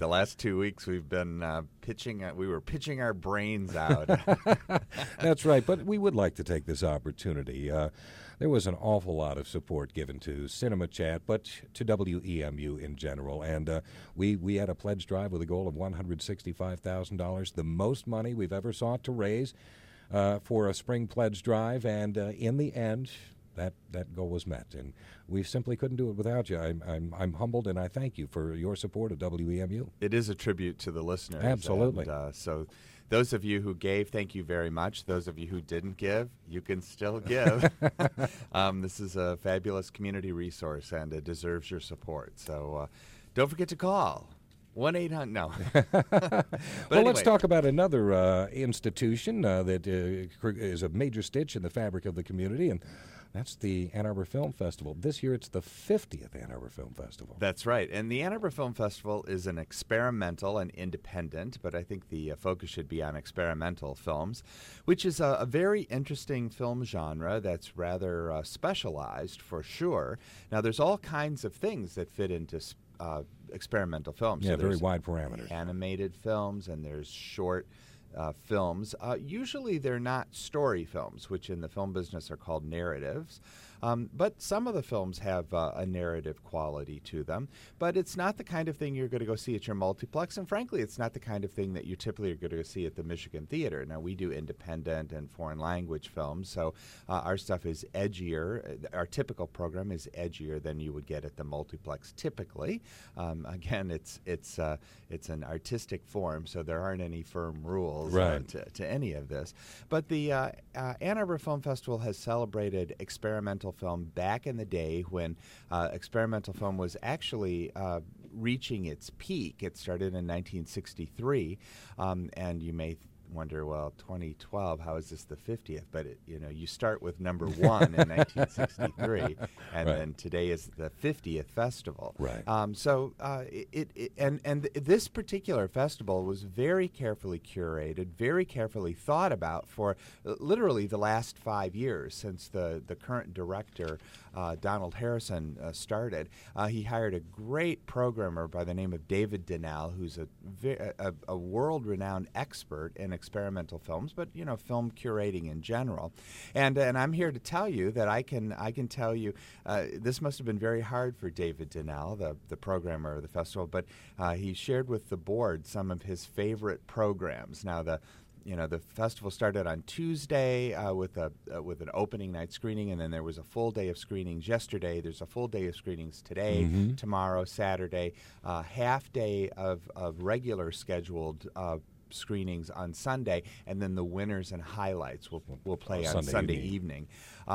The last 2 weeks we've been we were pitching our brains out. That's right, but we would like to take this opportunity. There was an awful lot of support given to Cinema Chat, but to WEMU in general. And we had a pledge drive with a goal of $165,000, the most money we've ever sought to raise for a spring pledge drive. And in the end, that goal was met, and we simply couldn't do it without you. I'm humbled, and I thank you for your support of WEMU. It is a tribute to the listeners. Absolutely. And, so those of you who gave, thank you very much. Those of you who didn't give, you can still give. This is a fabulous community resource, and it deserves your support. So don't forget to call. 1-800, no. Well, anyway. Let's talk about another institution that is a major stitch in the fabric of the community, and that's the Ann Arbor Film Festival. This year it's the 50th Ann Arbor Film Festival. That's right. And the Ann Arbor Film Festival is an experimental and independent, but I think the focus should be on experimental films, which is a very interesting film genre that's rather specialized for sure. Now, there's all kinds of things that fit into experimental films. Yeah, so very wide parameters. Animated films, and there's short films. Usually they're not story films, which in the film business are called narratives. But some of the films have a narrative quality to them. But it's not the kind of thing you're going to go see at your multiplex. And frankly, it's not the kind of thing that you typically are going to go see at the Michigan Theater. Now, we do independent and foreign language films, so our stuff is edgier. Our typical program is edgier than you would get at the multiplex typically. Again, it's an artistic form, so there aren't any firm rules to any of this. But the Ann Arbor Film Festival has celebrated experimental film back in the day when experimental film was actually reaching its peak. It started in 1963, and you may wonder, well, 2012, how is this the 50th? But you start with number one in 1963, and then today is the 50th festival. Right. And this particular festival was very carefully curated, very carefully thought about for literally the last 5 years since the current director, Donald Harrison, started. He hired a great programmer by the name of David Donnell, who's a world-renowned expert in experimental films, but film curating in general. And I'm here to tell you that I can tell you this must have been very hard for David Donnell, the programmer of the festival, but he shared with the board some of his favorite programs. Now, the festival started on Tuesday with an opening night screening, and then there was a full day of screenings yesterday. There's a full day of screenings today, tomorrow, Saturday, half day of regular scheduled screenings on Sunday, and then the winners and highlights will play on Sunday evening.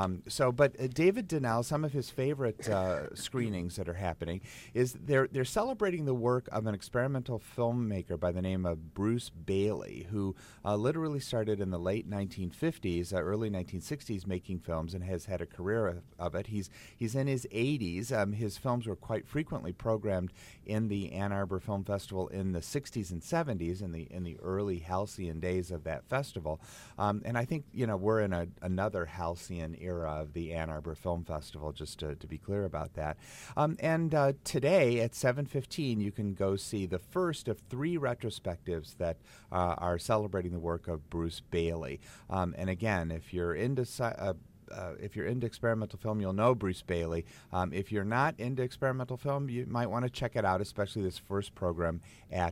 But David Donnell, some of his favorite screenings that are happening is they're celebrating the work of an experimental filmmaker by the name of Bruce Bailey, who literally started in the late 1950s, early 1960s making films, and has had a career of it. He's in his 80s. His films were quite frequently programmed in the Ann Arbor Film Festival in the 60s and 70s, in the early halcyon days of that festival. And I think we're in another halcyon era of the Ann Arbor Film Festival, just to be clear about that. And today at 7:15, you can go see the first of 3 retrospectives that are celebrating the work of Bruce Bailey. And again, if you're into experimental film, you'll know Bruce Bailey. If you're not into experimental film, you might want to check it out, especially this first program at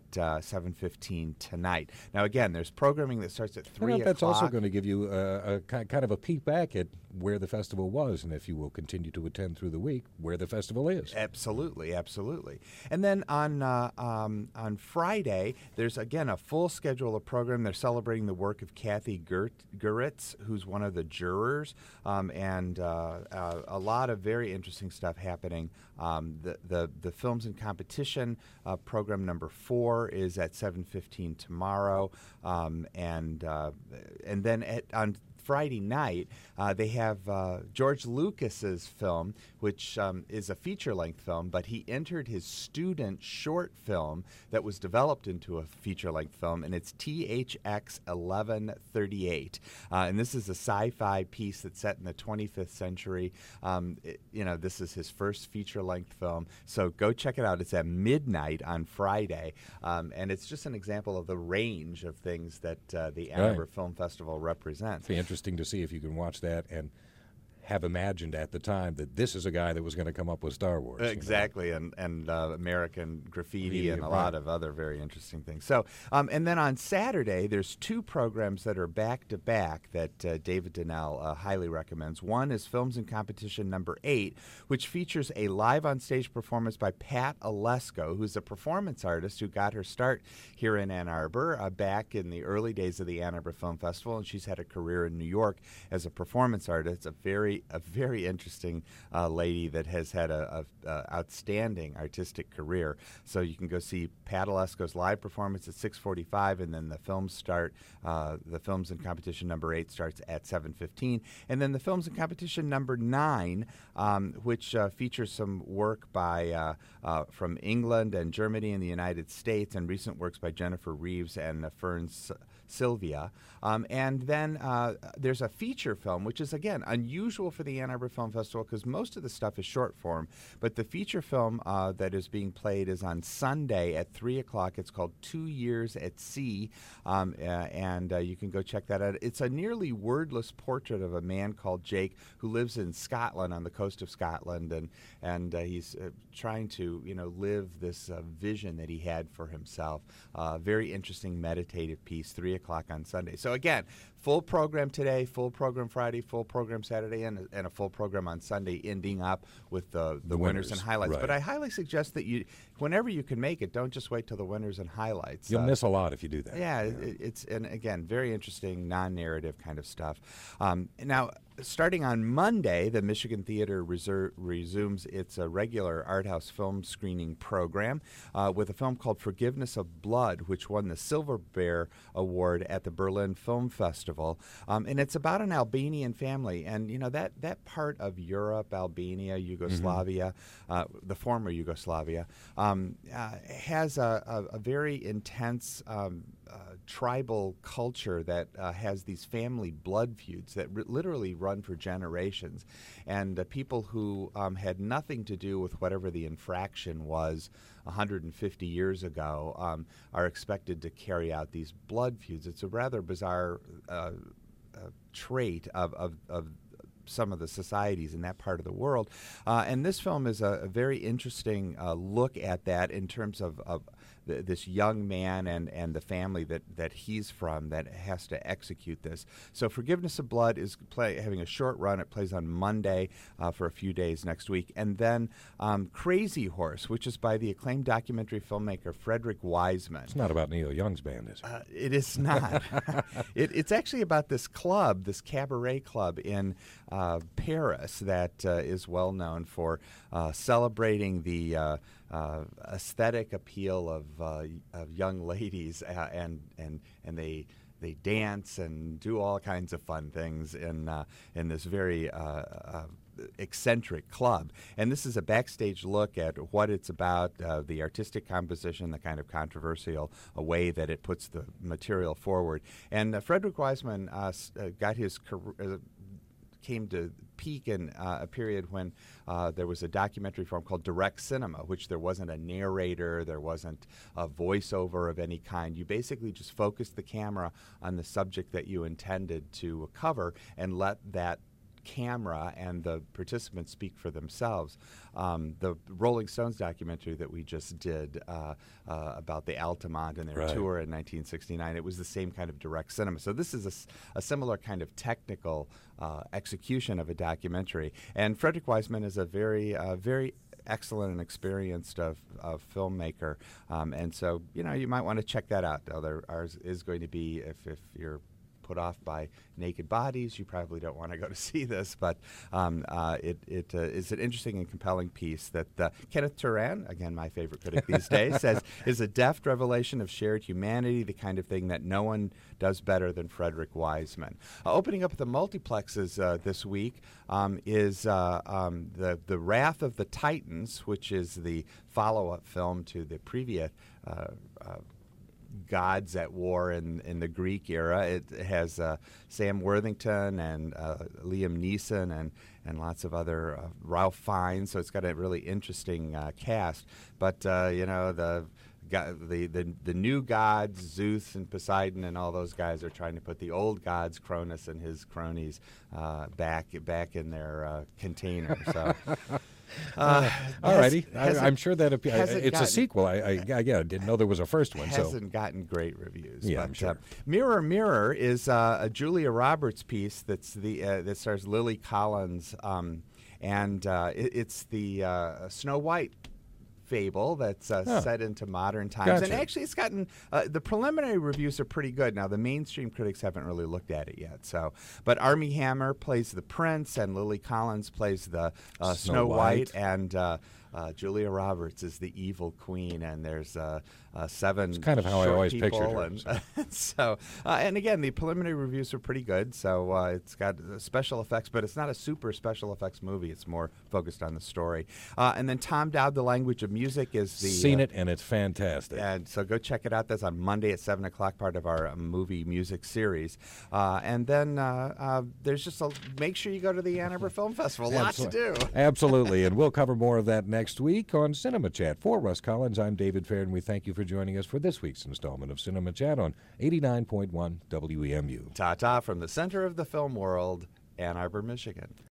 7:15 tonight. Now, again, there's programming that starts at 3 o'clock. That's also going to give you a kind of a peek back at where the festival was, and if you will continue to attend through the week, where the festival is. Absolutely. And then on Friday, there's, again, a full schedule of program. They're celebrating the work of Kathy Guritz, who's one of the jurors. And a lot of very interesting stuff happening. The Films in Competition program number 4 is at 7:15 tomorrow, and then on Friday night, they have George Lucas's film, which is a feature-length film, but he entered his student short film that was developed into a feature-length film, and it's THX 1138. And this is a sci-fi piece that's set in the 25th century. This is his first feature-length film, so go check it out. It's at midnight on Friday, and it's just an example of the range of things that the Ann Arbor Film Festival represents. It'll be interesting to see if you can watch that and have imagined at the time that this is a guy that was going to come up with Star Wars. Exactly, and American Graffiti and a lot of other very interesting things. So, and then on Saturday, there's two programs that are back-to-back that David Donnell highly recommends. One is Films in Competition number 8, which features a live-on-stage performance by Pat Olesko, who's a performance artist who got her start here in Ann Arbor back in the early days of the Ann Arbor Film Festival, and she's had a career in New York as a performance artist. A very interesting lady that has had a outstanding artistic career. So you can go see Pat Olesko's live performance at 6:45, and then the films start. The Films in Competition number 8 starts at 7:15, and then the Films in Competition number 9, which features some work by from England and Germany and the United States, and recent works by Jennifer Reeves and Fern Sylvia. And then there's a feature film, which is, again, unusual for the Ann Arbor Film Festival because most of the stuff is short form. But the feature film that is being played is on Sunday at 3 o'clock. It's called 2 Years at Sea, and you can go check that out. It's a nearly wordless portrait of a man called Jake who lives in Scotland, on the coast of Scotland, and he's trying to live this vision that he had for himself. Very interesting meditative piece, 3 o'clock on Sunday. So again, full program today, full program Friday, full program Saturday, and a full program on Sunday, ending up with the winners and highlights. Right. But I highly suggest that you, whenever you can make it, don't just wait till the winners and highlights. You'll miss a lot if you do that. Yeah, it's, and again, very interesting, non-narrative kind of stuff. Now, starting on Monday, the Michigan Theater resumes its regular art house film screening program with a film called Forgiveness of Blood, which won the Silver Bear Award at the Berlin Film Festival. And it's about an Albanian family. And, that part of Europe, Albania, Yugoslavia, the former Yugoslavia, has a very intense tribal culture that has these family blood feuds that literally run for generations. And people who had nothing to do with whatever the infraction was 150 years ago are expected to carry out these blood feuds. It's a rather bizarre trait of some of the societies in that part of the world. And this film is a very interesting look at that in terms of this young man and the family that he's from that has to execute this. So Forgiveness of Blood is having a short run. It plays on Monday for a few days next week. And then Crazy Horse, which is by the acclaimed documentary filmmaker Frederick Wiseman. It's not about Neil Young's band, is it? It is not. It's actually about this club, this cabaret club in Paris that is well known for celebrating the aesthetic appeal of young ladies, and they dance and do all kinds of fun things in this very eccentric club. And this is a backstage look at what it's about, the artistic composition, the kind of controversial way that it puts the material forward. And Frederick Wiseman got his career, came to peak in a period when there was a documentary form called direct cinema, which there wasn't a narrator, there wasn't a voiceover of any kind. You basically just focused the camera on the subject that you intended to cover and let that camera and the participants speak for themselves. The Rolling Stones documentary that we just did about the Altamont and their tour in 1969, it was the same kind of direct cinema. So this is a similar kind of technical execution of a documentary. And Frederick Wiseman is a very excellent and experienced filmmaker. And so, you might want to check that out. Ours is going to be, if you're put off by naked bodies, you probably don't want to go to see this. But it is an interesting and compelling piece that Kenneth Turan, again my favorite critic these days, says is a deft revelation of shared humanity, the kind of thing that no one does better than Frederick Wiseman. Opening up at the multiplexes this week is the Wrath of the Titans, which is the follow-up film to the previous gods at war in the Greek era. It has Sam Worthington and Liam Neeson and lots of other Ralph Fiennes, so it's got a really interesting cast. But the new gods, Zeus and Poseidon and all those guys, are trying to put the old gods, Cronus and his cronies, back in their container. So. All righty. I'm sure that it's a sequel. I didn't know there was a first one. Hasn't gotten great reviews. Yeah, but, I'm sure. Mirror, Mirror is a Julia Roberts piece that stars Lily Collins, and it's the Snow White fable that's set into modern times. Gotcha. And actually it's gotten the preliminary reviews are pretty good. Now the mainstream critics haven't really looked at it yet. But Armie Hammer plays the prince and Lily Collins plays the Snow White, and Julia Roberts is the evil queen, and there's 7 It's kind of how I always pictured her. And again, the preliminary reviews are pretty good. So it's got special effects, but it's not a super special effects movie. It's more focused on the story. And then Tom Dowd, The Language of Music, is the seen it, and it's fantastic. And so go check it out. That's on Monday at 7 o'clock, part of our movie music series. And then there's just make sure you go to the Ann Arbor Film Festival. Lots to do. Absolutely, and we'll cover more of that next week on Cinema Chat. For Russ Collins, I'm David Fair, and we thank you for joining us for this week's installment of Cinema Chat on 89.1 WEMU. Ta-ta from the center of the film world, Ann Arbor, Michigan.